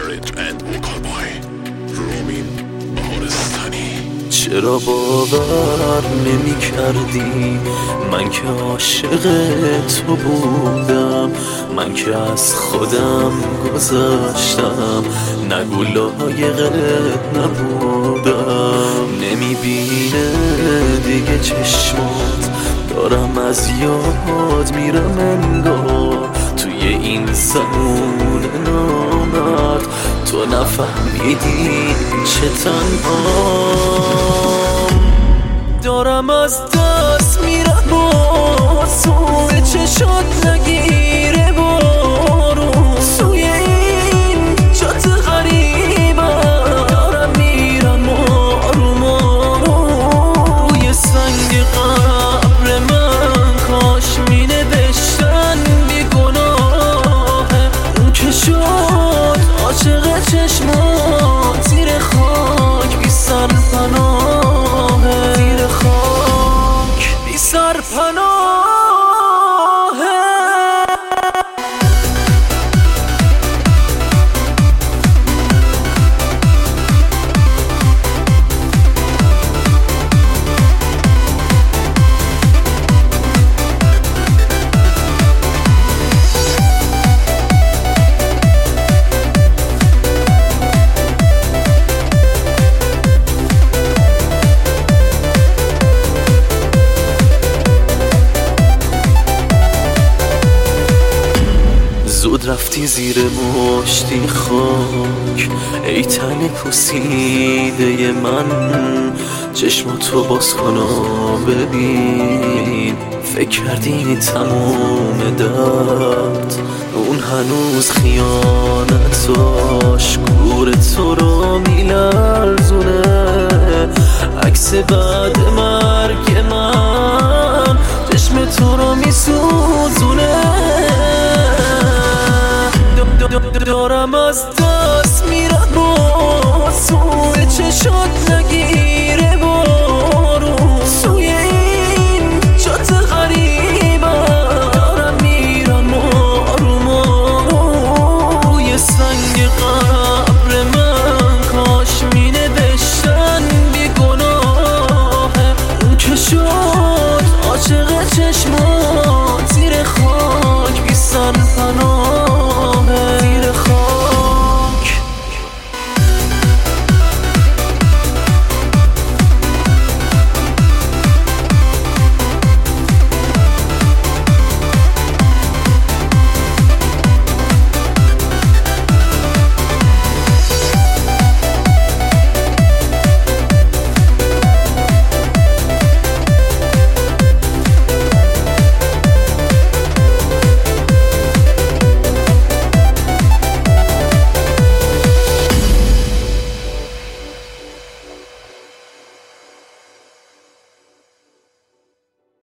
Marriage and Vocal Boy رومین بهارستانی. چرا باور نمی کردی من که عاشق تو بودم، من که از خودم گذاشتم، نگو لایقت نبودم. نمیبینه دیگه چشمات، دارم از یاد میرم انگار توی این زمان نامرد تو نفهمیدی چه تنهام. دارم از دست میرم و سوی چشات نگیره بارون، سوی این جات غریبم دارم میرم آروم آروم. روی سنگ قبر من کاش می نوشتن بی گناهه، اون که شد عاشق چشمات زیر خاک بی سرپناهه، زیر خاک بی سرپناهه. زود رفتی زیر مشتی خاک، ای تن پوسیده من، چشماتو باز کن و ببین. فکر کردی تموم درد اون هنوز خیانتاش گور تو رو میلرزونه، عکس بعد مرگ من چشم تو رو میسوزونه. دارم از دست میرم و سوی چشات نگیرم